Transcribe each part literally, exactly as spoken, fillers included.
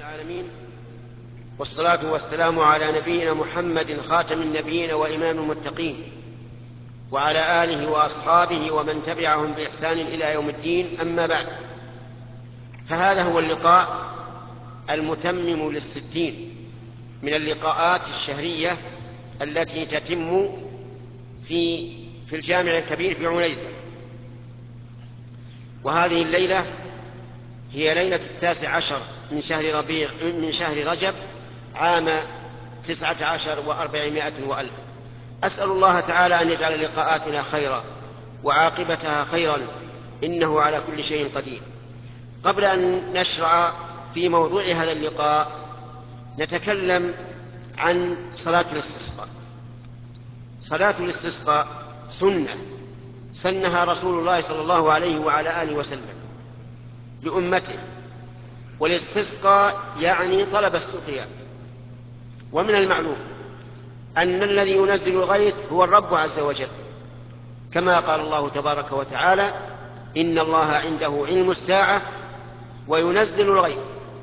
العالمين، والصلاة والسلام على نبينا محمد خاتم النبيين وإمام المتقين، وعلى آله وأصحابه ومن تبعهم بإحسان إلى يوم الدين. أما بعد، فهذا هو اللقاء المتمم للستين من اللقاءات الشهرية التي تتم في في الجامع الكبير في عنيزة. وهذه الليلة هي ليلة التاسع عشر من شهر ربيع من شهر رجب عام تسعة عشر وأربعمائة وألف. أسأل الله تعالى أن يجعل لقاءاتنا خيرا وعاقبتها خيرا، إنه على كل شيء قدير. قبل أن نشرع في موضوع هذا اللقاء نتكلم عن صلاة الاستسقاء. صلاة الاستسقاء سنة سنها رسول الله صلى الله عليه وعلى آله وسلم لأمته، والاستسقاء يعني طلب السقيا. ومن المعلوم أن الذي ينزل الغيث هو الرب عز وجل، كما قال الله تبارك وتعالى: إن الله عنده علم الساعة وينزل الغيث.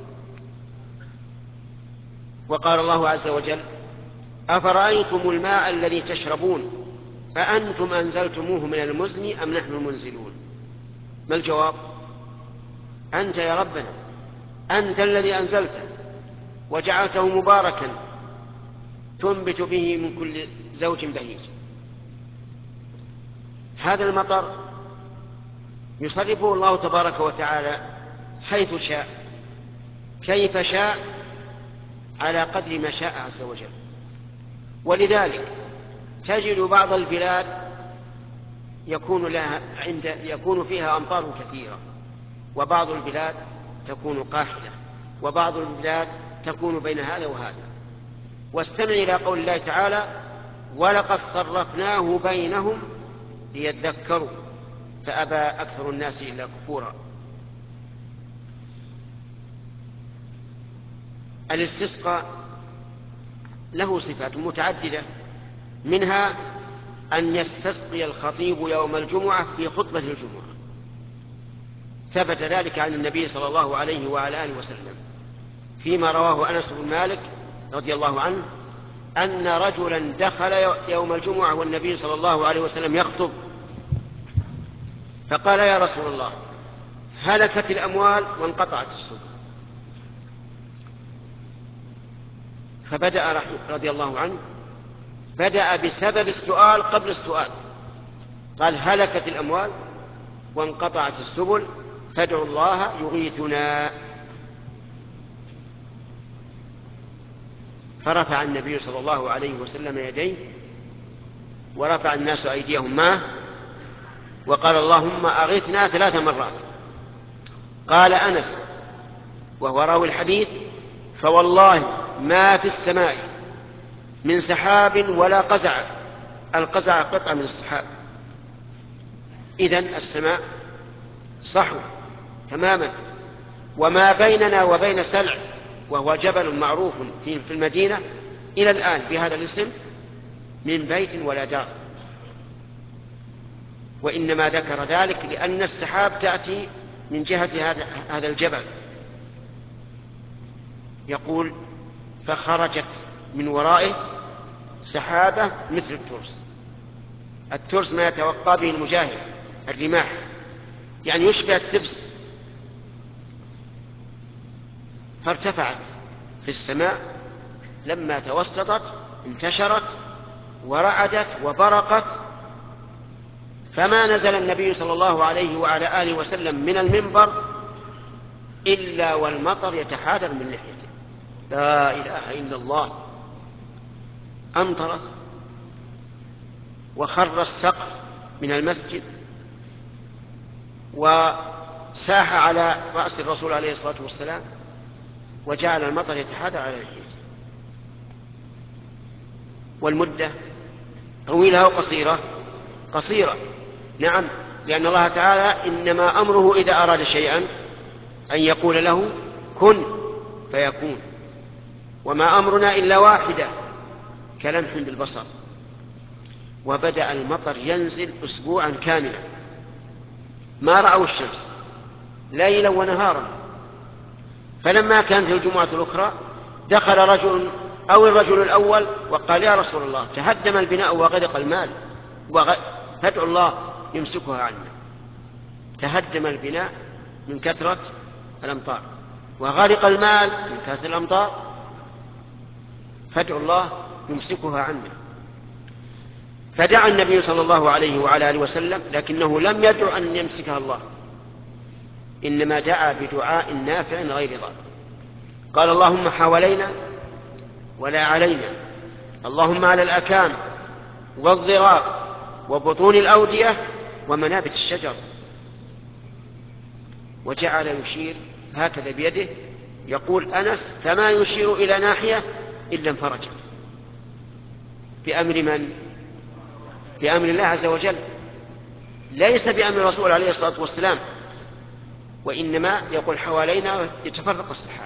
وقال الله عز وجل: أفرأيتم الماء الذي تشربون أأنتم أنزلتموه من المزن أم نحن المنزلون؟ ما الجواب؟ أنت يا ربنا، أنت الذي أنزلته وجعلته مباركا تنبت به من كل زوج بهيج. هذا المطر يصرفه الله تبارك وتعالى حيث شاء كيف شاء على قدر ما شاء عز وجل. ولذلك تجد بعض البلاد يكون لها عند يكون فيها أمطار كثيرة، وبعض البلاد تكون قاحلة، وبعض البلاد تكون بين هذا وهذا. واستمع إلى قول الله تعالى: ولقد صرفناه بينهم ليذكروا فأبى أكثر الناس إلا كفورا. الاستسقاء له صفات متعددة، منها أن يستسقي الخطيب يوم الجمعة في خطبة الجمعة. ثبت ذلك عن النبي صلى الله عليه وعلى آله وسلم فيما رواه أنس بن مالك رضي الله عنه أن رجلا دخل يوم الجمعة والنبي صلى الله عليه وسلم يخطب، فقال: يا رسول الله، هلكت الأموال وانقطعت السبل. فبدأ رضي الله عنه بدأ بسبب السؤال قبل السؤال، قال: هلكت الأموال وانقطعت السبل فادعوا الله يغيثنا. فرفع النبي صلى الله عليه وسلم يديه، ورفع الناس أيديهم معه، وقال: اللهم أغثنا ثلاث مرات. قال أنس وهو راوي الحديث: فوالله ما في السماء من سحاب ولا قزع. القزع قطعة من السحاب. إذن السماء صحو تماما، وما بيننا وبين سلع وهو جبل معروف في المدينة إلى الآن بهذا الاسم من بيت ولا دار. وإنما ذكر ذلك لأن السحاب تأتي من جهة هذا الجبل. يقول: فخرجت من ورائه سحابة مثل الترس. الترس ما يتوقع به المجاهد، الرماح، يعني يشبه التبس. فارتفعت في السماء، لما توسطت انتشرت ورعدت وبرقت، فما نزل النبي صلى الله عليه وعلى آله وسلم من المنبر إلا والمطر يتحادر من لحيته. لا إله إلا الله. أمطرت وخر السقف من المسجد وساح على رأس الرسول عليه الصلاة والسلام، وجعل المطر يتحادر على لحيته. والمدة طويلة وقصيرة؟ قصيرة، نعم، لأن الله تعالى إنما أمره إذا أراد شيئا أن يقول له كن فيكون، وما أمرنا إلا واحدة كلمح بالبصر. وبدأ المطر ينزل أسبوعا كاملا، ما رأوا الشمس ليلا ونهارا، فلما كانت الجمعة الأخرى دخل رجل أو الرجل الأول وقال: يا رسول الله، تهدم البناء وغرق المال، فادعوا الله يمسكها عنا. تهدم البناء من كثرة الأمطار، وغرق المال من كثرة الأمطار، فادعوا الله يمسكها عنا. فدعا النبي صلى الله عليه وعلى آله وسلم، لكنه لم يدع أن يمسكها الله، إنما دعا بدعاء نافع غير ضار. قال: اللهم حوالينا ولا علينا، اللهم على الأكام والضراب وبطون الأودية ومنابت الشجر. وجعل يشير هكذا بيده، يقول أنس: فما يشير إلى ناحية إلا انفرجت. بأمر من؟ بأمر الله عز وجل، ليس بأمر الرسول عليه الصلاة والسلام، وإنما يقول حوالينا يتفرق السحاب،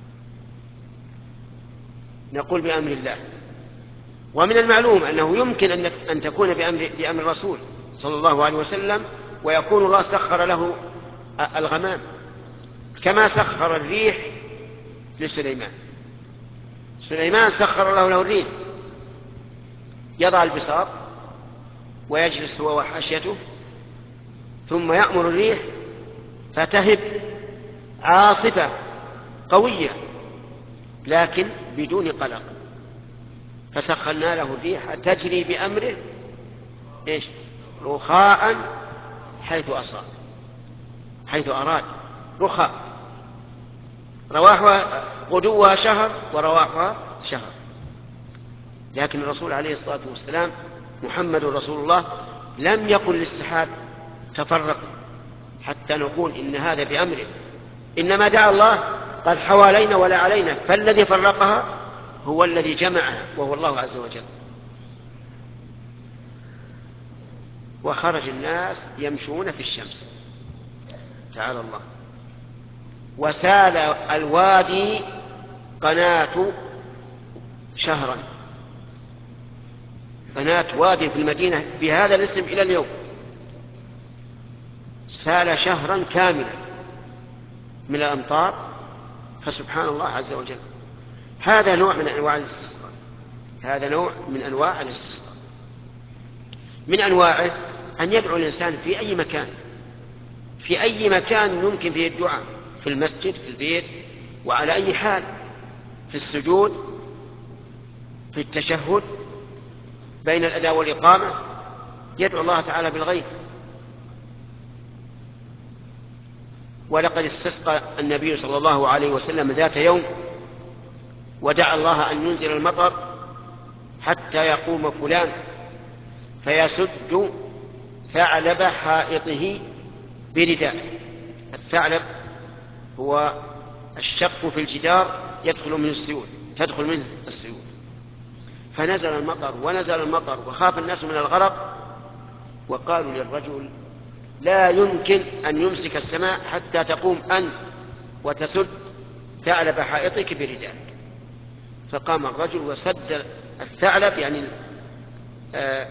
نقول بأمر الله. ومن المعلوم أنه يمكن أن تكون بأمر, بأمر الرسول صلى الله عليه وسلم، ويكون الله سخر له الغمام كما سخر الريح لسليمان. سليمان سخر له له الريح، يضع البساط ويجلس هو وحاشيته، ثم يأمر الريح فتهب عاصفة قوية لكن بدون قلق، فسخرنا له الريح تجري بأمره إيش؟ رخاء حيث أصاب، حيث أراد، رخاء، رواحها غدوها شهر ورواحها شهر. لكن الرسول عليه الصلاة والسلام محمد رسول الله لم يقل للسحاب تفرق حتى نقول إن هذا بأمره، إنما دعا الله قال حوالينا ولا علينا، فالذي فرقها هو الذي جمعها وهو الله عز وجل. وخرج الناس يمشون في الشمس، تعالى الله. وسال الوادي قناة شهرا، قناة وادي في المدينة بهذا الاسم إلى اليوم، سال شهرا كاملا من الأمطار، فسبحان الله عز وجل. هذا نوع من أنواع الاستسقاء، هذا نوع من أنواع الاستسقاء. من أنواعه أن يدعو الإنسان في أي مكان، في أي مكان يمكن فيه الدعاء، في المسجد، في البيت، وعلى أي حال، في السجود، في التشهد، بين الأذان والإقامة، يدعو الله تعالى بالغيث. ولقد استسقى النبي صلى الله عليه وسلم ذات يوم ودعا الله أن ينزل المطر حتى يقوم فلان فيسد ثعلب حائطه بردائه. الثعلب هو الشق في الجدار يدخل منه السيول، تدخل منه السيول. فنزل المطر ونزل المطر وخاف الناس من الغرق، وقالوا للرجل لا يمكن أن يمسك السماء حتى تقوم أنت وتسد ثعلب حائطك بردائك. فقام الرجل وسد الثعلب، يعني آه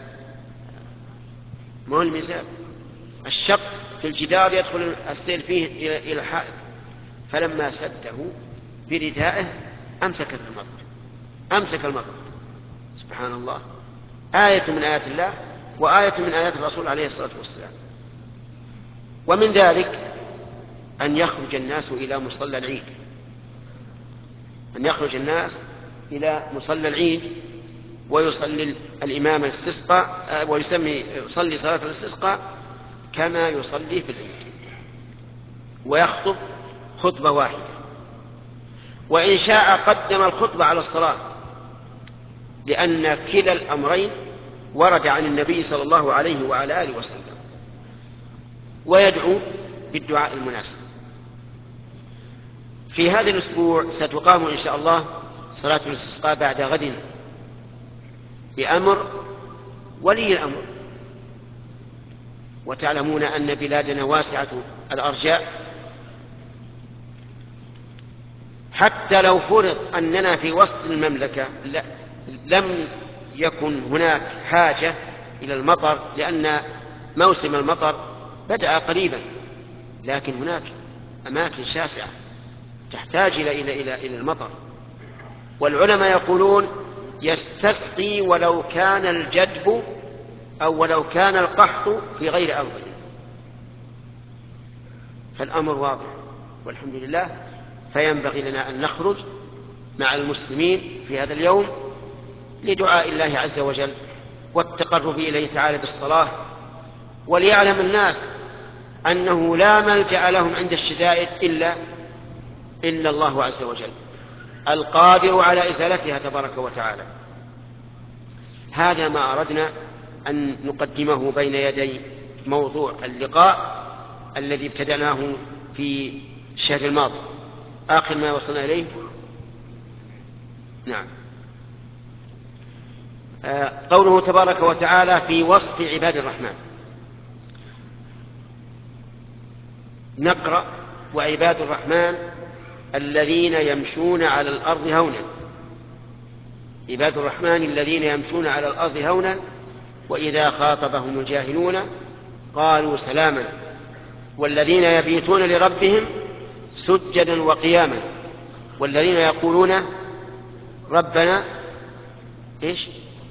ما هو الميزان، الشق في الجدار يدخل السيل فيه إلى الحائط. فلما سده بردائه أمسك المطر، أمسك المطر. سبحان الله، آية من آيات الله وآية من آيات الرسول عليه الصلاة والسلام. ومن ذلك أن يخرج الناس إلى مصلى العيد، أن يخرج الناس إلى مصلى العيد ويصلي الإمام الاستسقاء، ويسمي يصلي صلاة الاستسقاء كما يصلي في العيد، ويخطب خطبة واحدة، وإن شاء قدم الخطبة على الصلاة، لأن كلا الأمرين ورد عن النبي صلى الله عليه وعلى آله وسلم. ويدعو بالدعاء المناسب. في هذا الأسبوع ستقام إن شاء الله صلاة الاستسقاء بعد غد بأمر ولي الأمر. وتعلمون أن بلادنا واسعة الأرجاء، حتى لو فرض أننا في وسط المملكة لم يكن هناك حاجة إلى المطر، لأن موسم المطر بدأ قريبا، لكن هناك أماكن شاسعة تحتاج إلى إلى إلى إلى المطر. والعلماء يقولون يستسقي ولو كان الجدب أو ولو كان القحط في غير أرضه. فالأمر واضح والحمد لله. فينبغي لنا أن نخرج مع المسلمين في هذا اليوم لدعاء الله عز وجل والتقرب إليه تعالى بالصلاة، وليعلم الناس أنه لا ملجأ لهم عند الشدائد إلا إلا الله عز وجل القادر على إزالتها تبارك وتعالى. هذا ما أردنا أن نقدمه بين يدي موضوع اللقاء الذي ابتدأناه في الشهر الماضي. آخر ما وصلنا إليه نعم آه قوله تبارك وتعالى في وصف عباد الرحمن. نقرأ: وعباد الرحمن الذين يمشون على الأرض هونا. عباد الرحمن الذين يمشون على الأرض هونا وإذا خاطبهم الجاهلون قالوا سلاما والذين يبيتون لربهم سجدا وقياما والذين يقولون ربنا إيش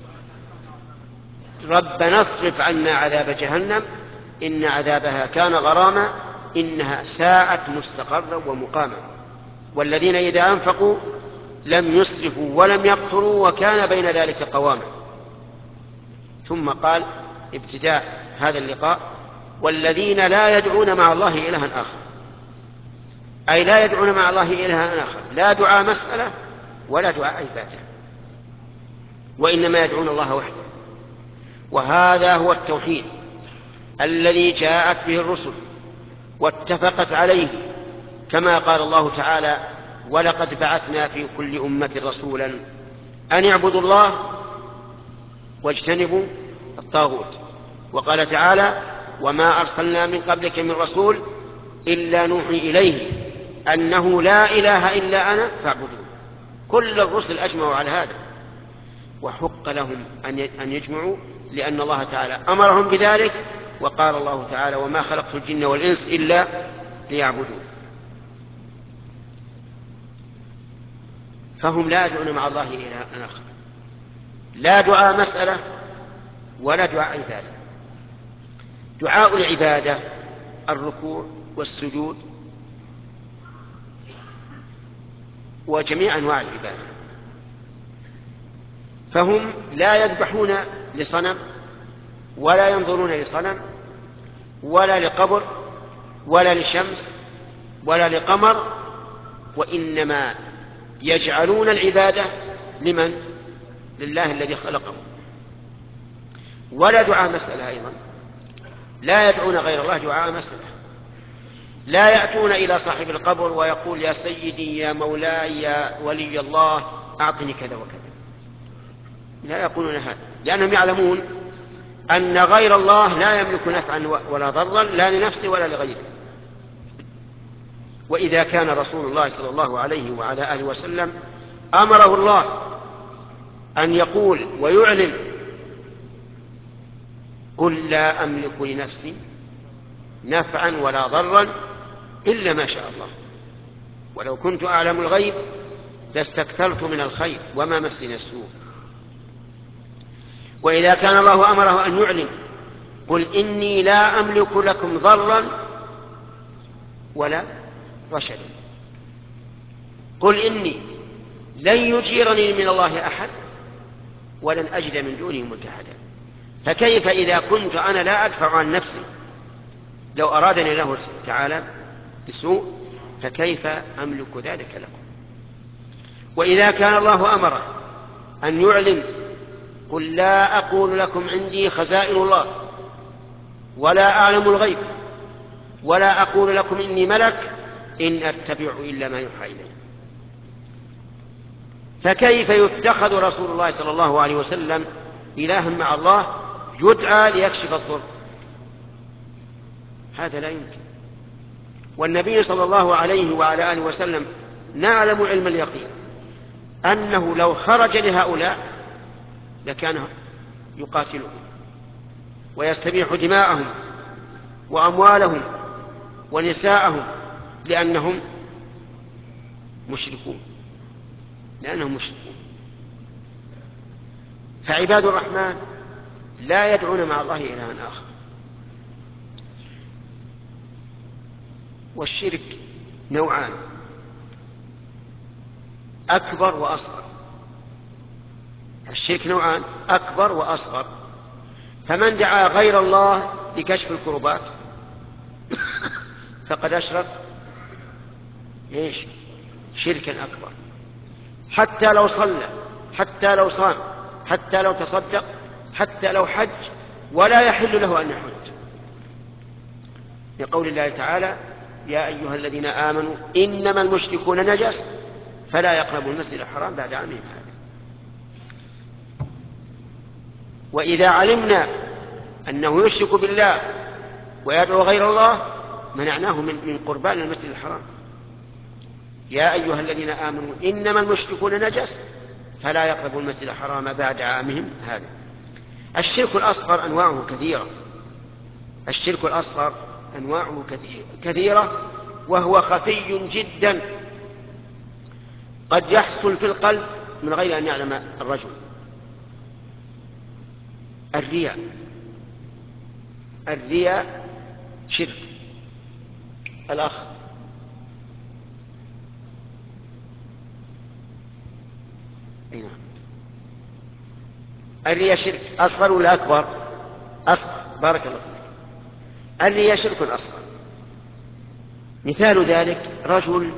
ربنا اصرف عنا عذاب جهنم إن عذابها كان غراما إنها ساءت مستقرا ومقاما والذين إذا أنفقوا لم يسرفوا ولم يقتروا وكان بين ذلك قواما. ثم قال ابتداء هذا اللقاء: والذين لا يدعون مع الله إلها آخر، أي لا يدعون مع الله إلها آخر، لا دعاء مسألة ولا دعاء عبادة، وإنما يدعون الله وحده. وهذا هو التوحيد الذي جاءت به الرسل واتفقت عليه، كما قال الله تعالى: ولقد بعثنا في كل أمة رسولا أن اعبدوا الله واجتنبوا الطاغوت. وقال تعالى: وما أرسلنا من قبلك من رسول إلا نوحي إليه أنه لا إله إلا أنا فاعبدون. كل الرسل أجمعوا على هذا، وحق لهم أن يجمعوا لأن الله تعالى أمرهم بذلك. وقال الله تعالى: وما خلقت الجن والإنس إلا ليعبدون. فهم لا يدعون مع الله إلها آخر، لا دعاء مسألة ولا دعاء عبادة. دعاء العبادة الركوع والسجود وجميع أنواع العبادة. فهم لا يذبحون لصنم ولا ينظرون لصنم ولا لقبر ولا لشمس ولا لقمر، وإنما يجعلون العبادة لمن؟ لله الذي خلقهم. ولا دعاء مسألة أيضا، لا يدعون غير الله دعاء مسألة، لا يأتون إلى صاحب القبر ويقول: يا سيدي يا مولاي يا ولي الله أعطني كذا وكذا. لا يقولون هذا، لأنهم يعلمون أن غير الله لا يملك نفعا ولا ضرا لا لنفسه ولا لغيره. وإذا كان رسول الله صلى الله عليه وعلى آله وسلم أمره الله أن يقول ويعلن: قل لا أملك لنفسي نفعا ولا ضرا إلا ما شاء الله ولو كنت أعلم الغيب لاستكثرت من الخير وما مسني السوء. وإذا كان الله أمره أن يعلن: قل إني لا أملك لكم ضرا ولا رشدا، قل إني لن يجيرني من الله أحد ولن أجد من دونه ملتحدا. فكيف إذا كنت أنا لا أدفع عن نفسي لو أرادني الله تعالى بسوء، فكيف أملك ذلك لكم؟ وإذا كان الله أمره أن يعلن: قل لا أقول لكم عندي خزائن الله ولا أعلم الغيب ولا أقول لكم إني ملك إن أتبع إلا ما يوحى إلي، فكيف يتخذ رسول الله صلى الله عليه وسلم إلها مع الله يدعى ليكشف الضر؟ هذا لا يمكن. والنبي صلى الله عليه وعلى آله وسلم نعلم علم اليقين أنه لو خرج لهؤلاء لكان يقاتلهم ويستبيح دماءهم وأموالهم ونساءهم، لأنهم مشركون، لأنهم مشركون. فعباد الرحمن لا يدعون مع الله إلها آخر. والشرك نوعان: أكبر وأصغر. الشرك نوعان: أكبر وأصغر. فمن دعا غير الله لكشف الكربات فقد أشرك إيش؟ شركا أكبر. حتى لو صلى، حتى لو صام، حتى لو تصدق، حتى لو حج، ولا يحل له أن يحج، لقول الله تعالى: يا أيها الذين آمنوا إنما المشركون نجس فلا يقربوا المسجد الحرام بعد عامهم هذا. وإذا علمنا أنه يشرك بالله ويدعو غير الله منعناه من قربان المسجد الحرام. يا أيها الذين آمنوا إنما المشركون نجس فلا يقربوا المسجد الحرام بعد عامهم هذا. الشرك الأصغر أنواعه كثيرة. الشرك الأصغر أنواعه كثيرة وهو خفي جدا، قد يحصل في القلب من غير أن يعلم الرجل. الرياء. الرياء شرك. الأخ نعم. الرياء شرك أصغر ولا أكبر؟ أصغر. بارك الله فيك. الرياء شرك أصغر. مثال ذلك: رجل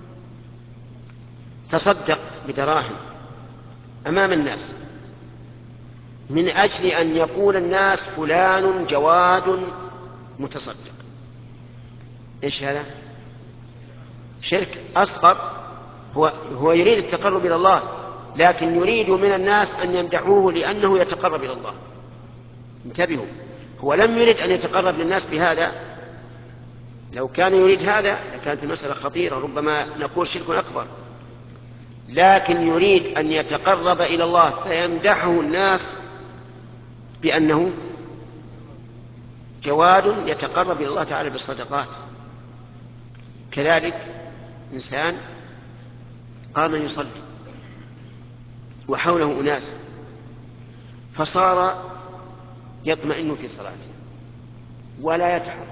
تصدق بدراهم أمام الناس من أجل أن يقول الناس فلان جواد متصدق. إيش هذا؟ شرك أصغر. هو, هو يريد التقرب إلى الله، لكن يريد من الناس أن يمدحوه لأنه يتقرب إلى الله. انتبهوا، هو لم يرد أن يتقرب للناس بهذا. لو كان يريد هذا لكانت المسألة خطيرة، ربما نقول شرك أكبر. لكن يريد أن يتقرب إلى الله فيمدحه الناس بأنه جواد يتقرب إلى الله تعالى بالصدقات. كذلك إنسان قام يصلي وحوله أناس فصار يطمئن في صلاته ولا يتحرك،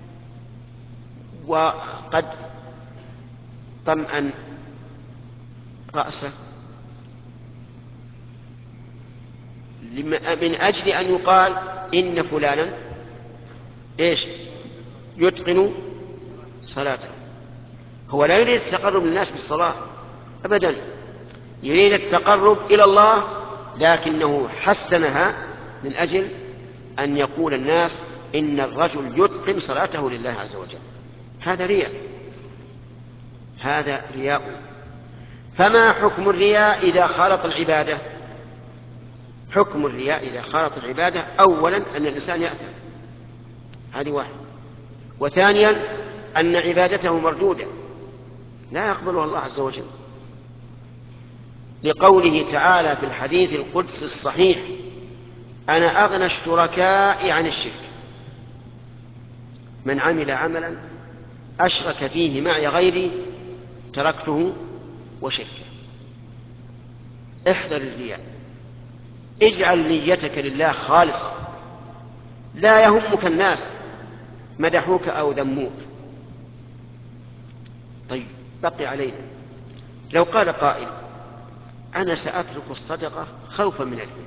وقد طمأن رأسه من أجل أن يقال إن فلانا إيش؟ يتقن صلاته. هو لا يريد التقرب للناس بالصلاة أبدا، يريد التقرب إلى الله، لكنه حسنها من أجل أن يقول الناس إن الرجل يتقن صلاته لله عز وجل. هذا رياء، هذا رياء. فما حكم الرياء إذا خالط العبادة؟ حكم الرياء إذا خالط العبادة: أولا أن الإنسان يأثم، هذه واحد. وثانيا أن عبادته مردودة لا يقبلها الله عز وجل، لقوله تعالى في الحديث القدسي الصحيح: أنا أغنى الشركاء عن الشرك، من عمل عملا أشرك فيه معي غيري تركته وشركه. احذر الرياء، اجعل نيتك لله خالصة، لا يهمك الناس مدحوك أو ذموك. طيب، بقي علينا لو قال قائل: أنا سأترك الصدقة خوفا من الرياء،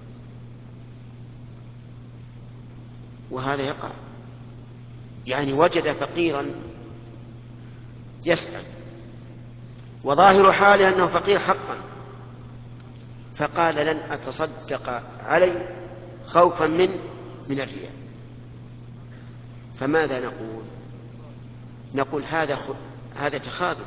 وهذا يقع. يعني وجد فقيرا يسأل وظاهر حاله أنه فقير حقا، فقال: لن أتصدق عليه خوفا من من الرياء. فماذا نقول؟ نقول هذا خ... هذا تخاذل،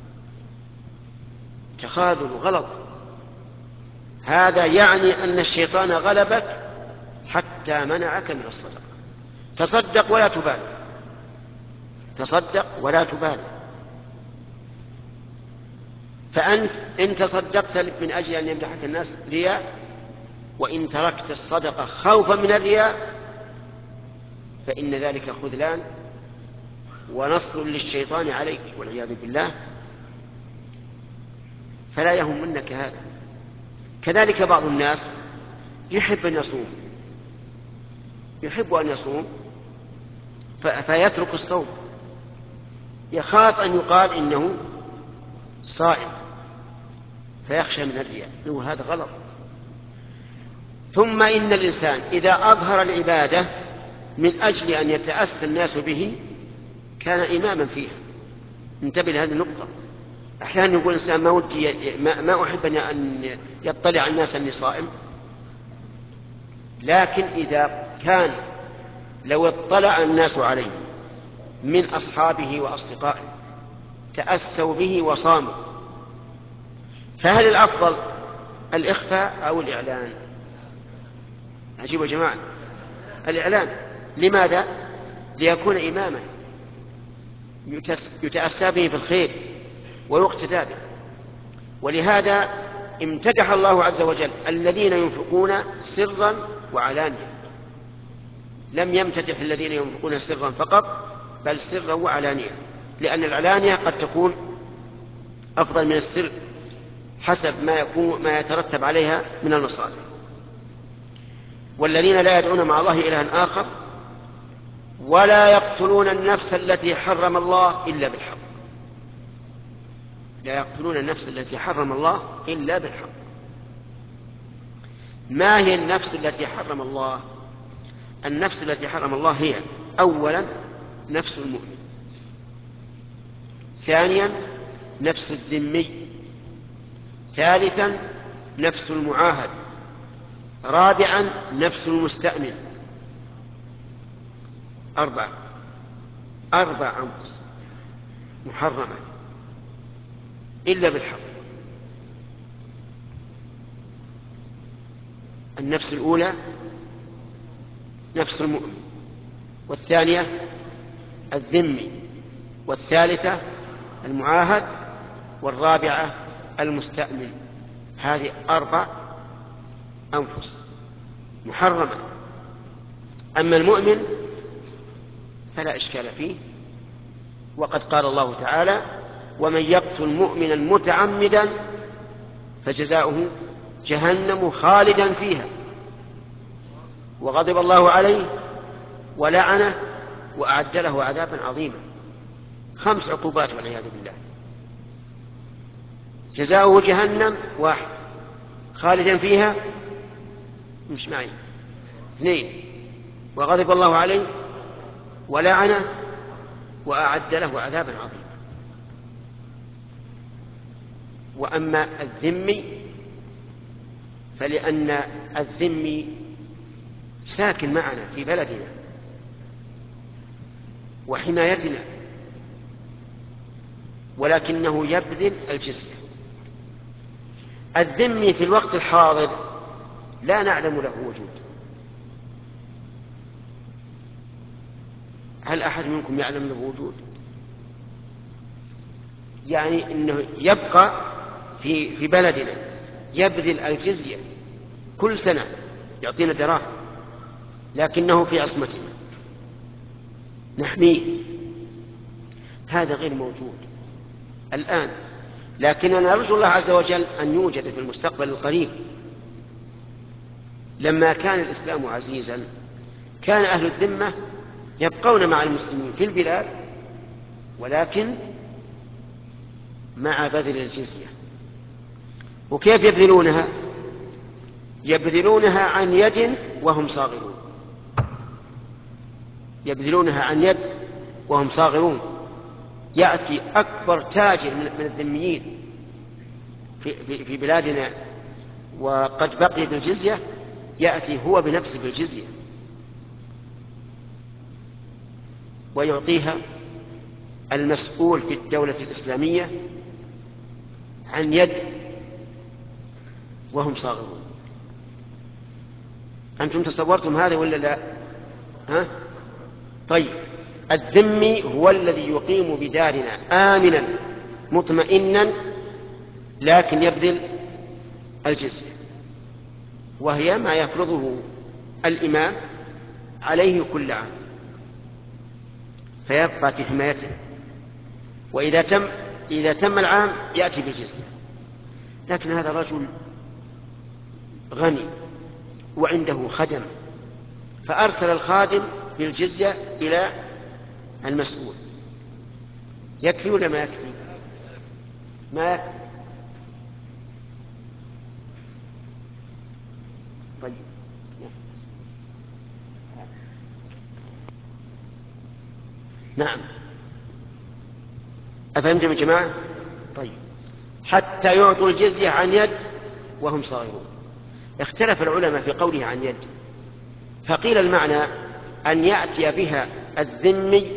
تخاذل غلط. هذا يعني أن الشيطان غلبك حتى منعك من الصدقة. تصدق ولا تبالي، تصدق ولا تبالي. فأنت إن تصدقت من أجل أن يمدحك الناس رياء، وإن تركت الصدقة خوفا من الرياء فإن ذلك خذلان ونصر للشيطان عليك والعياذ بالله. فلا يهمنك هذا. كذلك بعض الناس يحب أن يصوم يحب أن يصوم فيترك الصوم، يخاف أن يقال إنه صائم فيخشى من الرياء، وهذا غلط. ثم إن الإنسان إذا أظهر العبادة من أجل أن يتأسى الناس به كان إماما فيها. انتبه لهذه النقطة. أحيانا يقول الإنسان ما ودي ما أحب أن يطلع الناس أني صائم، لكن إذا كان لو اطلع الناس عليه من أصحابه وأصدقائه تأسوا به وصاموا، فهل الأفضل الإخفاء أو الإعلان؟ عجيب يا جماعة، الإعلان. لماذا؟ ليكون إماما يتأسى به في الخير ويقتدى به. ولهذا امتدح الله عز وجل الذين ينفقون سرا وعلانية، لم يمتدح الذين ينفقون سرا فقط، بل سرا وعلانية، لأن العلانية قد تكون أفضل من السر حسب ما يكون ما يترتب عليها من المصالح. والذين لا يدعون مع الله إلها آخر ولا يقتلون النفس التي حرم الله إلا بالحق. لا يقتلون النفس التي حرم الله إلا بالحق. ما هي النفس التي حرم الله؟ النفس التي حرم الله هي أولا نفس المؤمن، ثانيا نفس الذمي، ثالثا نفس المعاهد، رابعا نفس المستأمن. أربعة أربع أنفس محرمة إلا بالحق. النفس الأولى نفس المؤمن، والثانية الذمي، والثالثة المعاهد، والرابعة المستأمن. هذه أربع أنفس محرمة. أما المؤمن فلا إشكال فيه، وقد قال الله تعالى: ومن يقتل مؤمنا متعمدا فجزاؤه جهنم خالدا فيها وغضب الله عليه ولعنه وأعد له عذابا عظيما. خمس عقوبات والعياذ بالله. جزاؤه جهنم واحد، خالدا فيها مش معي اثنين، وغضب الله عليه ولعنه وأعد له عذابا عظيما. وأما الذمي فلأن الذمي ساكن معنا في بلدنا وحمايتنا، ولكنه يبذل الجزية. الذمي في الوقت الحاضر لا نعلم له وجود. هل أحد منكم يعلم له وجود؟ يعني إنه يبقى في في بلدنا يبذل الجزية كل سنة يعطينا دراهم، لكنه في عصمتنا نحميه. هذا غير موجود الآن، لكننا نرجو الله عز وجل أن يوجد في المستقبل القريب. لما كان الإسلام عزيزا كان أهل الذمة يبقون مع المسلمين في البلاد، ولكن مع بذل الجزية. وكيف يبذلونها؟ يبذلونها عن يد وهم صاغرون. يبذلونها عن يد وهم صاغرون. يأتي أكبر تاجر من الذميين في, في بلادنا وقد بقي بالجزية، يأتي هو بنفسه بالجزية ويعطيها المسؤول في الدولة الإسلامية عن يد وهم صاغرون. أنتم تصورتم هذا ولا لا؟ ها؟ طيب، الذمي هو الذي يقيم بدارنا آمنا مطمئنا لكن يبذل الجزية، وهي ما يفرضه الإمام عليه كل عام، فيبقى في حمايته. وإذا تم إذا تم العام يأتي بالجزية. لكن هذا رجل غني وعنده خدم، فأرسل الخادم بالجزية إلى المسؤول. يكفي ولا ما يكفي؟ ما يكفي. طيب نعم، أفهمتم يا جماعة؟ طيب، حتى يعطوا الجزية عن يد وهم صاغرون. اختلف العلماء في قوله عن يد، فقيل المعنى أن يأتي بها الذمي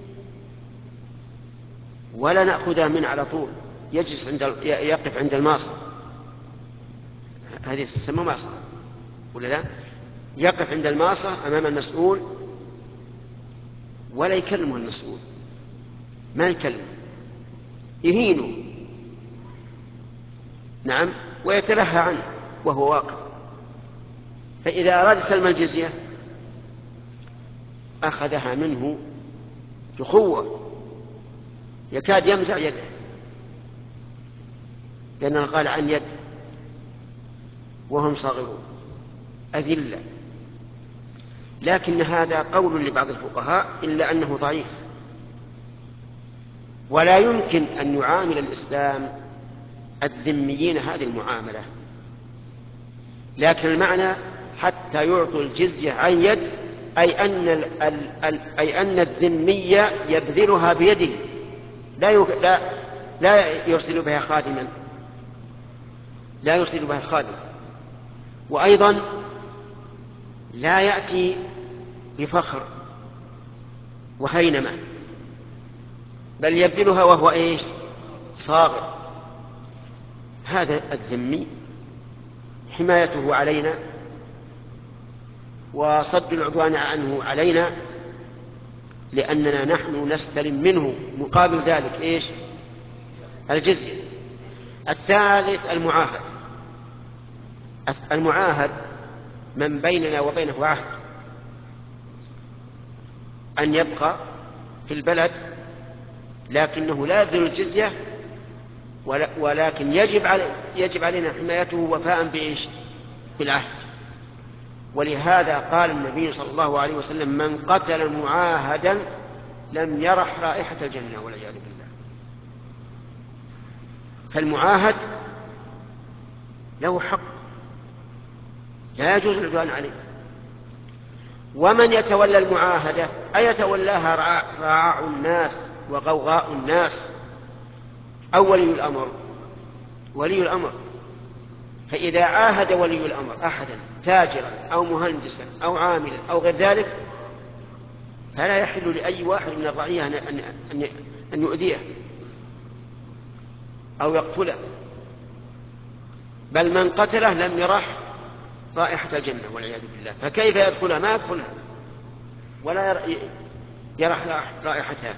ولا نأخذها منه على طول، يجلس عند يقف عند الماصر، هذه تسمى ماصر ولا لا؟ يقف عند الماصر أمام المسؤول ولا يكلمه المسؤول، ما يكلمه، يهينه، نعم، ويتلهى عنه وهو واقع. فإذا أراد سلم الجزية أخذها منه بقوة يكاد يمزع يده، لأنه قال عن يد وهم صاغرون أذلة. لكن هذا قول لبعض الفقهاء إلا أنه ضعيف، ولا يمكن أن يعامل الإسلام الذميين هذه المعاملة. لكن المعنى حتى يعطوا الجزية عن يد، أي أن, ال ال ال أي أن الذمي يبذلها بيده، لا, لا, لا يرسل بها خادما، لا يرسل بها خادما، وأيضا لا يأتي بفخر وهينمة، بل يبذلها وهو إيش؟ صاغر. هذا الذمي حمايته علينا وصد العدوان عنه علينا، لأننا نحن نستلم منه مقابل ذلك إيش؟ الجزية. الثالث المعاهد. المعاهد من بيننا وبينه عهد أن يبقى في البلد، لكنه لا يبذل الجزية، ولكن يجب, علي يجب علينا حمايته وفاء بإيش؟ بالعهد. ولهذا قال النبي صلى الله عليه وسلم: من قتل معاهدا لم يرح رائحة الجنة والعياذ بالله. فالمعاهد له حق لا يجوز العدوان عليه. ومن يتولى المعاهدة أيتولاها رعاع الناس وغوغاء الناس أو ولي الأمر؟ ولي الأمر. فإذا عاهد ولي الأمر أحدا تاجرا أو مهندسا أو عاملا أو غير ذلك، فلا يحل لأي واحد من الرعية أن, أن, أن يؤذيه أو يقتله، بل من قتله لم يرح رائحة الجنة والعياذ بالله. فكيف يدخلها؟ ما يدخلها ولا يرح رائحتها.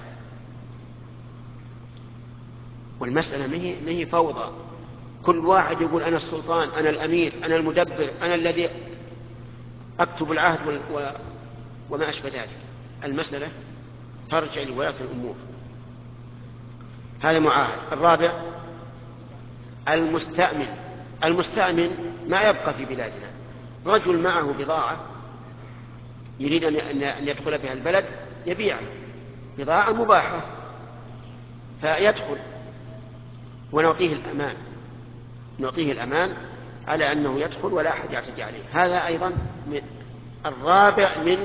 والمسألة ما هي فوضى، كل واحد يقول أنا السلطان، أنا الأمير، أنا المدبر، أنا الذي أكتب العهد وما أشبه ذلك. المسألة ترجع لولاة الأمور. هذا معاهد. الرابع المستأمن. المستأمن ما يبقى في بلادنا، رجل معه بضاعة يريد أن يدخل بها البلد، يبيعها، بضاعة مباحة، فيدخل ونعطيه الأمان، نعطيه الأمان على أنه يدخل ولا أحد يعتدي عليه. هذا أيضا من الرابع من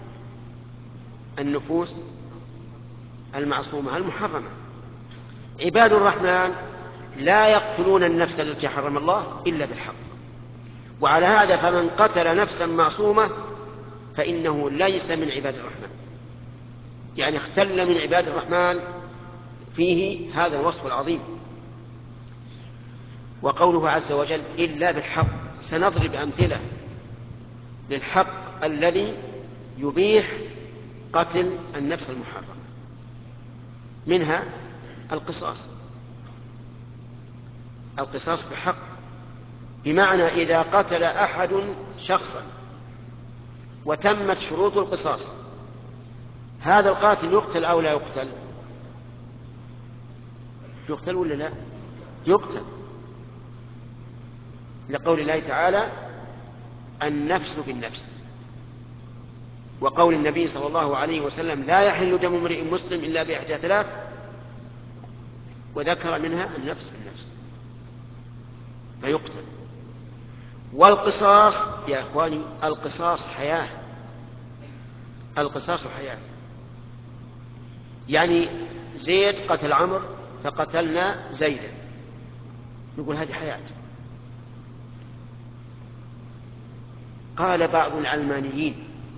النفوس المعصومة المحرمة. عباد الرحمن لا يقتلون النفس التي حرم الله إلا بالحق، وعلى هذا فمن قتل نفسا معصومة فإنه ليس من عباد الرحمن، يعني اختل من عباد الرحمن، فيه هذا الوصف العظيم. وقوله عز وجل إلا بالحق، سنضرب أمثلة للحق الذي يبيح قتل النفس المحرمة، منها القصاص. القصاص بحق، بمعنى إذا قتل أحد شخصا وتمت شروط القصاص، هذا القاتل يقتل أو لا يقتل؟ يقتل ولا لا؟ يقتل. لقول الله تعالى النفس بالنفس، وقول النبي صلى الله عليه وسلم لا يحل دم امرئ مسلم إلا بإحدى ثلاث، وذكر منها النفس بالنفس فيقتل. والقصاص يا إخواني، القصاص حياة، القصاص حياة. يعني زيد قتل عمرو فقتلنا زيدا، نقول هذه حياة. قال بعض العلمانيين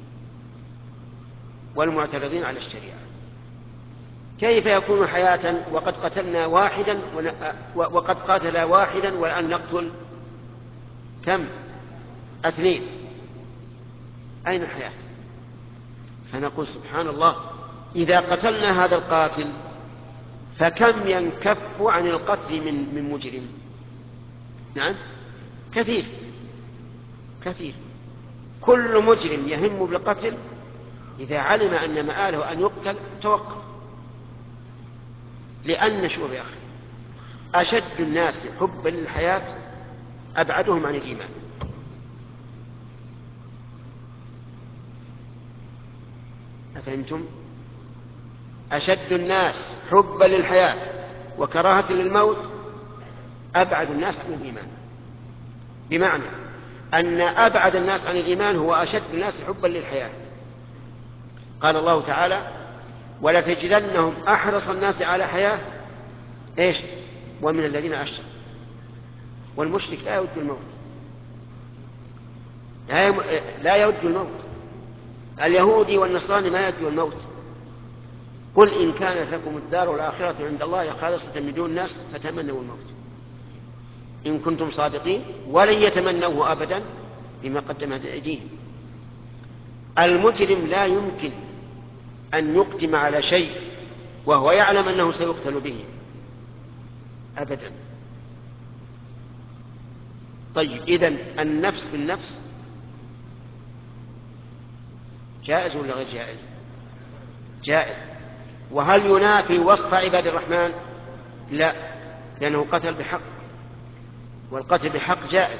والمعترضين على الشريعة كيف يكون حياة وقد قتلنا واحدا وقد قاتل واحدا والآن نقتل كم؟ اثنين، أين حياة؟ فنقول سبحان الله، إذا قتلنا هذا القاتل فكم ينكف عن القتل من من مجرم؟ نعم كثير كثير. كل مجرم يهم بالقتل إذا علم أن مآله أن يقتل توقف. لأن شوف يا أخي، أشد الناس حبا للحياة أبعدهم عن الإيمان. أفهمتم؟ أشد الناس حبا للحياة وكراهة للموت أبعد الناس عن الإيمان، بمعنى أن أبعد الناس عن الإيمان هو أشد الناس حبا للحياة. قال الله تعالى ولتجدنهم أحرص الناس على حياة إيش؟ ومن الذين أشركوا. والمشرك لا يود الموت، لا, يم... لا يود الموت. اليهودي والنصراني ما يود الموت. قل إن كانت لكم الدار الآخرة عند الله خالصة من دون الناس فتمنوا الموت إن كنتم صادقين ولن يتمنوه أبدا بما قدمت أيديهم. المجرم لا يمكن أن يقدم على شيء وهو يعلم أنه سيقتل به أبدا. طيب إذن النفس بالنفس جائز ولا غير جائز؟ جائز. وهل ينافي وصف عباد الرحمن؟ لا، لأنه قتل بحق، والقتل بحق جائز.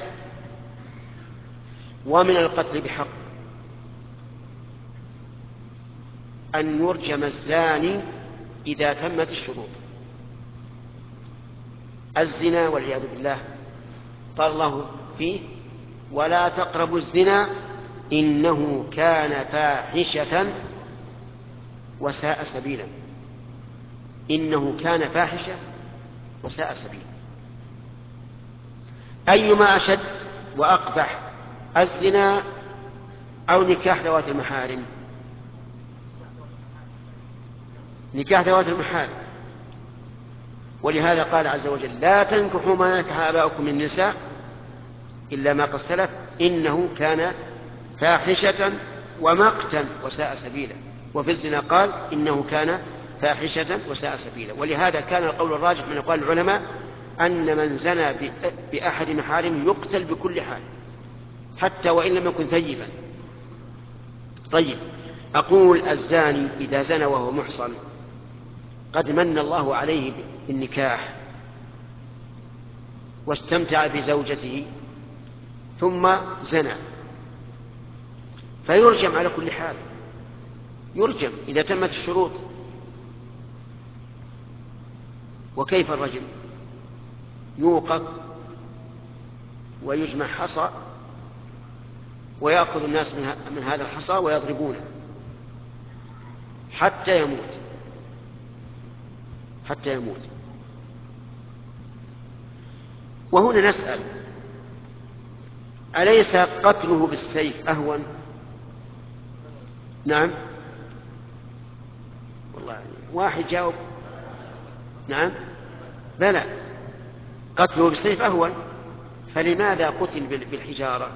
ومن القتل بحق أن يرجم الزاني إذا تمت الشروط. الزنا والعياذ بالله قال الله فيه ولا تقربوا الزنا إنه كان فاحشة وساء سبيلا. إنه كان فاحشة وساء سبيلا. أيما أشد وأقبح، الزنا أو نكاح ذوات المحارم؟ نكاح ذوات المحارم. ولهذا قال عز وجل لا تنكحوا ما نكح آباؤكم من النساء إلا ما قد سلف إنه كان فاحشة ومقتا وساء سبيلا. وفي الزنا قال إنه كان فاحشة وساء سبيلا. ولهذا كان القول الراجح من أقوال العلماء أن من زنى بأحد محارمه يقتل بكل حال حتى وإن لم يكن ثيبا. طيب أقول الزاني إذا زنى وهو محصن قد من الله عليه بالنكاح واستمتع بزوجته ثم زنى فيرجم على كل حال، يرجم إذا تمت الشروط. وكيف الرجم؟ يوقف ويجمع حصى ويأخذ الناس من هذا الحصى ويضربونه حتى يموت حتى يموت. وهنا نسأل أليس قتله بالسيف أهون؟ نعم والله واحد جاوب نعم بلى، قتله بالسيف أهون. فلماذا قتل بالحجارة؟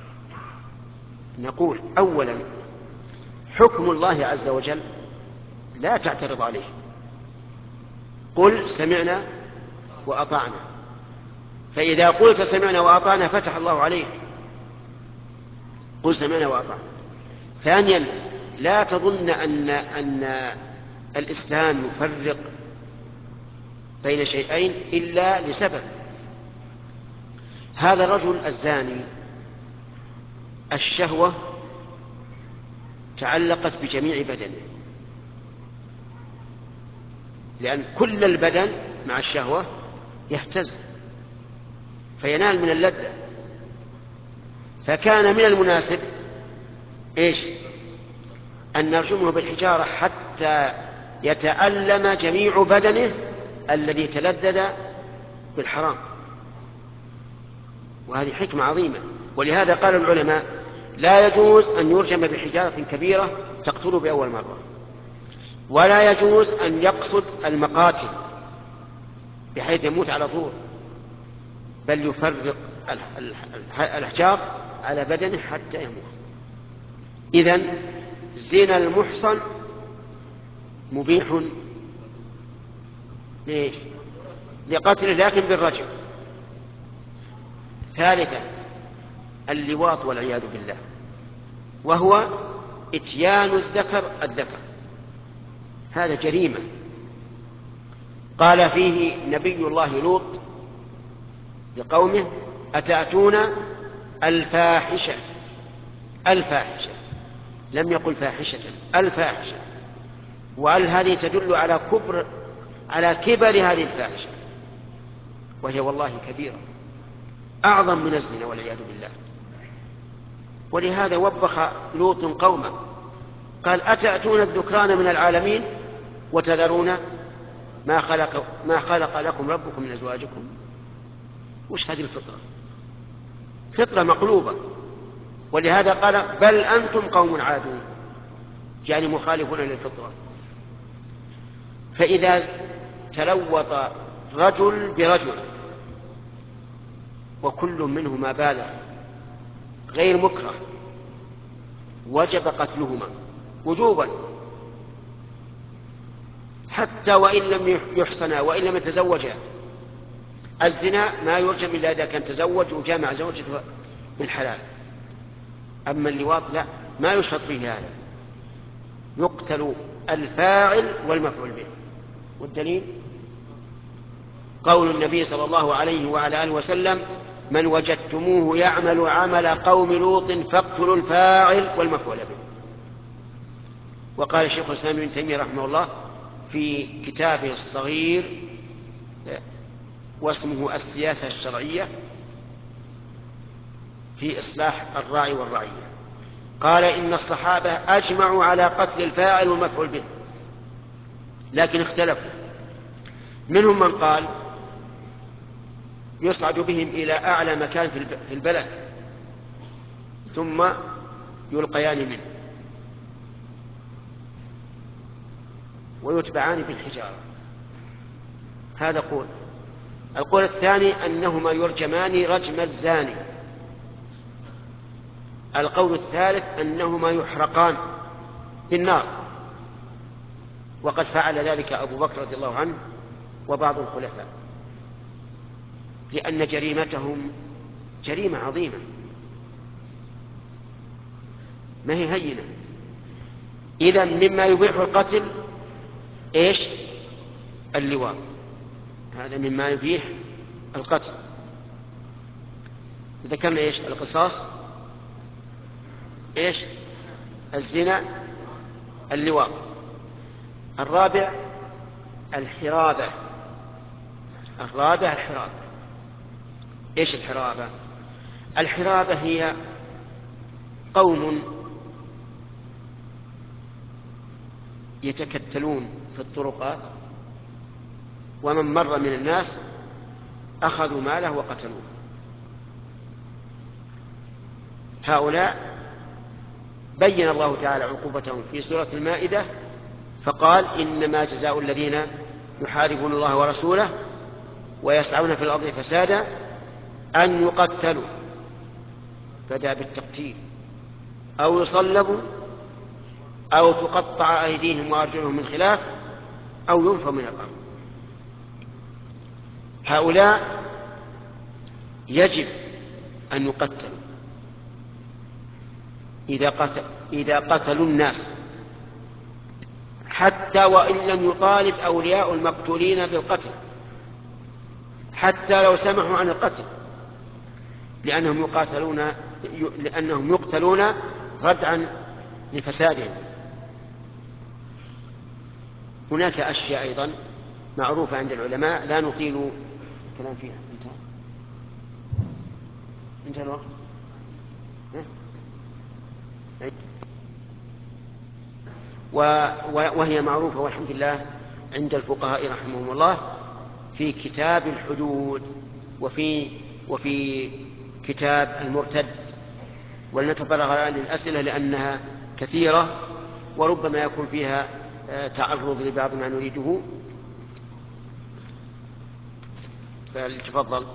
نقول أولا حكم الله عز وجل لا تعترض عليه، قل سمعنا وأطعنا. فإذا قلت سمعنا وأطعنا فتح الله عليه، قل سمعنا وأطعنا. ثانيا لا تظن أن, أن الإسلام يفرق بين شيئين إلا لسبب. هذا الرجل الزاني الشهوة تعلقت بجميع بدنه، لأن كل البدن مع الشهوة يهتز فينال من اللذة، فكان من المناسب إيش؟ أن نرجمه بالحجارة حتى يتألم جميع بدنه الذي تلذذ بالحرام، وهذه حكمة عظيمة. ولهذا قال العلماء لا يجوز أن يرجم بحجارة كبيرة تقتله بأول مرة، ولا يجوز أن يقصد المقاتل بحيث يموت على طول، بل يفرق الأحجار على بدنه حتى يموت. إذن زنا المحصن مبيح ليش؟ لقتله لكن بالرجم. ثالثا اللواط والعياذ بالله، وهو إتيان الذكر الذكر، هذا جريمة قال فيه نبي الله لوط لقومه أتأتون الفاحشة، الفاحشة لم يقل فاحشة، الفاحشة، وقال هذه تدل على كبر على كبر هذه الفاحشة، وهي والله كبيرة أعظم من الزنا والعياذ بالله. ولهذا وبخ لوط قومه قال أتأتون الذكران من العالمين وتذرون ما خلق, ما خلق لكم ربكم من أزواجكم. وش هذه الفطرة؟ فطرة مقلوبة. ولهذا قال بل أنتم قوم عادون، يعني مخالفون للفطرة. فإذا تلوط رجل برجل وكل منهما بالغ غير مكره وجب قتلهما وجوبا، حتى وإن لم يحصنا وإن لم يتزوجا. الزنا ما يرجم إلا إذا كان تزوج وجامع زوجته بالحلال، أما اللواط لا، ما يشرط فيه هذا، يقتل الفاعل والمفعول به. والدليل قول النبي صلى الله عليه وعلى آله وسلم من وجدتموه يعمل عمل قوم لوط فاقتلوا الفاعل والمفعول به. وقال الشيخ الإسلام ابن تيمية رحمه الله في كتابه الصغير واسمه السياسة الشرعية في إصلاح الراعي والرعية، قال إن الصحابة أجمعوا على قتل الفاعل والمفعول به، لكن اختلفوا. منهم من قال يصعد بهم إلى أعلى مكان في البلد ثم يلقيان منه ويتبعان بالحجارة، هذا قول. القول الثاني أنهما يرجمان رجم الزاني. القول الثالث أنهما يحرقان بالنار، وقد فعل ذلك أبو بكر رضي الله عنه وبعض الخلفاء، لأن جريمتهم جريمة عظيمة ما هي هينة. إذن مما يبيح القتل إيش؟ اللواط، هذا مما يبيح القتل. ذكرنا إيش؟ القصاص، إيش؟ الزنا، اللواط. الرابع الحرابة، الرابع الحرابة. إيش الحرابة؟ الحرابة هي قوم يتكتلون في الطرقات ومن مر من الناس أخذوا ماله وقتلوه. هؤلاء بين الله تعالى عقوبتهم في سورة المائدة فقال إنما جزاء الذين يحاربون الله ورسوله ويسعون في الأرض فسادا أن يقتلوا، بدأ بالتقتيل، أو يصلبوا، أو تقطع أيديهم وأرجلهم من خلاف، أو ينفوا من الأرض. هؤلاء يجب أن يقتلوا إذا, قتل إذا قتلوا الناس، حتى وإن لم يطالب أولياء المقتولين بالقتل، حتى لو سمحوا عن القتل، لأنهم يقاتلون لأنهم يقتلون ردعا لفسادهم. هناك أشياء أيضا معروفة عند العلماء لا نطيل الكلام فيها. انتهى انتهى الوقت. وهي معروفة والحمد لله عند الفقهاء رحمهم الله في كتاب الحدود وفي وفي كتاب المرتد. ولنتفرغ الآن للأسئلة لأنها كثيرة وربما يكون فيها تعرض لبعض ما نريده، فلتفضل.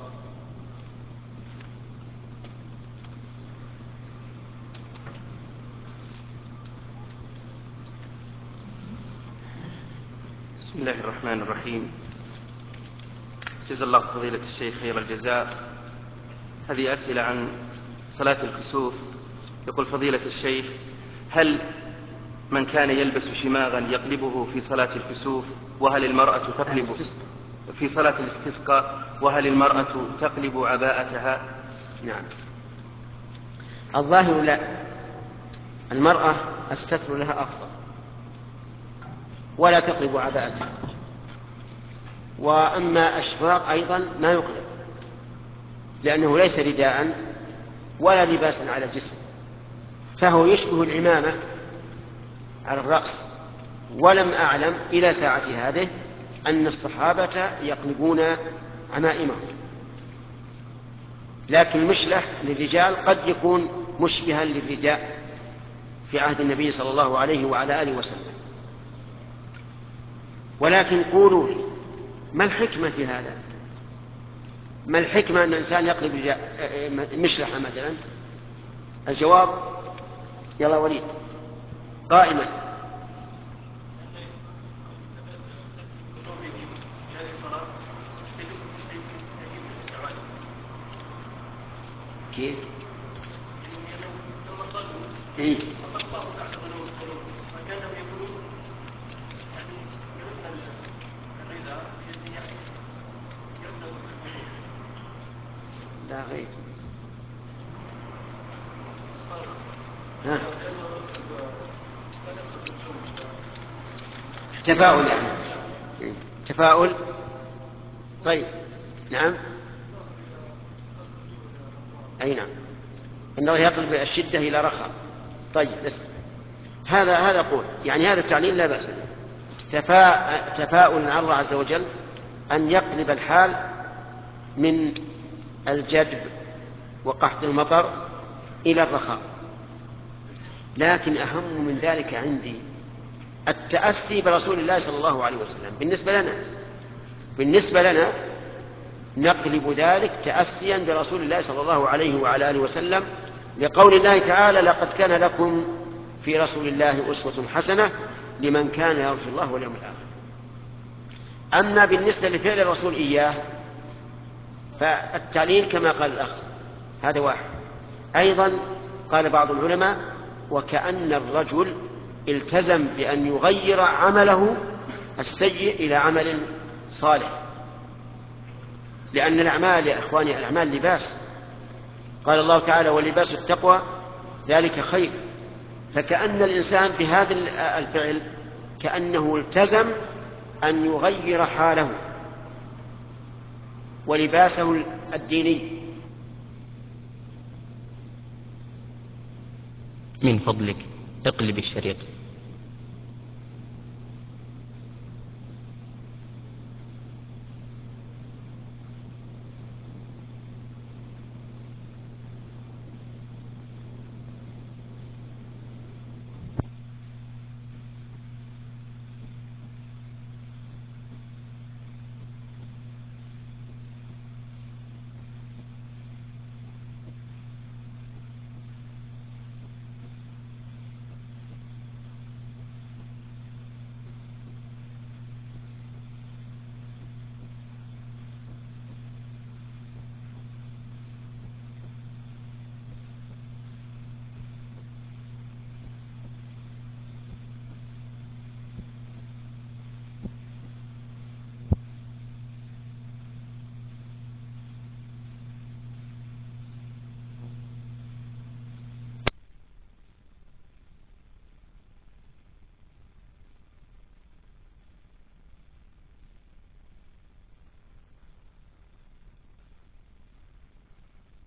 بسم الله الرحمن الرحيم. جزا الله فضيلة الشيخ خير الجزاء. هذه أسئلة عن صلاة الكسوف. يقول فضيلة الشيخ: هل من كان يلبس شماغا يقلبه في صلاة الكسوف، وهل المرأة تقلب في صلاة الاستسقاء، وهل المرأة تقلب عباءتها؟ نعم. الظاهر لا، المرأة الستر لها أفضل ولا تقلب عباءتها. وأما الشماغ أيضا ما يقلب لأنه ليس رداء ولا لباسا على الجسم، فهو يشبه العمامة على الرأس. ولم أعلم إلى ساعة هذه أن الصحابة يقلبون عمائمهم، لكن المشلح للرجال قد يكون مشبها للرداء في عهد النبي صلى الله عليه وعلى آله وسلم. ولكن قولوا لي ما الحكمة في هذا؟ ما الحكمة أن الإنسان يقلب مشلحة مثلا؟ الجواب يلا وليد قائما. كيف؟ إيه؟ لا غير. ها. تفاؤل يعني. تفاؤل. طيب نعم. أي نعم، إنه يقلب الشدة إلى رخاء. طيب بس هذا هذا قول يعني هذا التعليل لا بأس به. تفاء تفاؤل على الله عز وجل أن يقلب الحال من الجدب وقحط المطر إلى الرخاء. لكن أهم من ذلك عندي التأسي برسول الله صلى الله عليه وسلم. بالنسبة لنا بالنسبة لنا نقلب ذلك تأسيا برسول الله صلى الله عليه وعلى آله وسلم، لقول الله تعالى: لقد كان لكم في رسول الله أسوة حسنة لمن كان يرجو الله واليوم الآخر. أما بالنسبة لفعل الرسول إياه فالتعليل كما قال الأخ هذا واحد. أيضا قال بعض العلماء: وكأن الرجل التزم بأن يغير عمله السيء إلى عمل صالح، لأن الأعمال يا إخواني الأعمال لباس. قال الله تعالى: ولباس التقوى ذلك خير. فكأن الإنسان بهذا الفعل كأنه التزم أن يغير حاله ولباسه الديني. من فضلك اقلب الشريط.